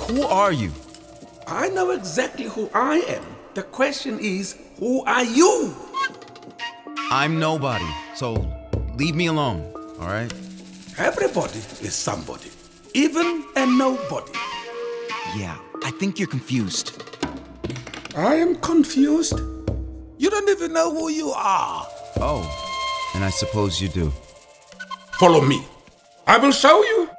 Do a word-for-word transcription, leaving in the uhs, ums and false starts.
Who are you? I know exactly who I am. The question is, who are you? I'm nobody, so leave me alone, all right? Everybody is somebody, even a nobody. Yeah, I think you're confused. I am confused. You don't even know who you are. Oh, and I suppose you do. Follow me. I will show you.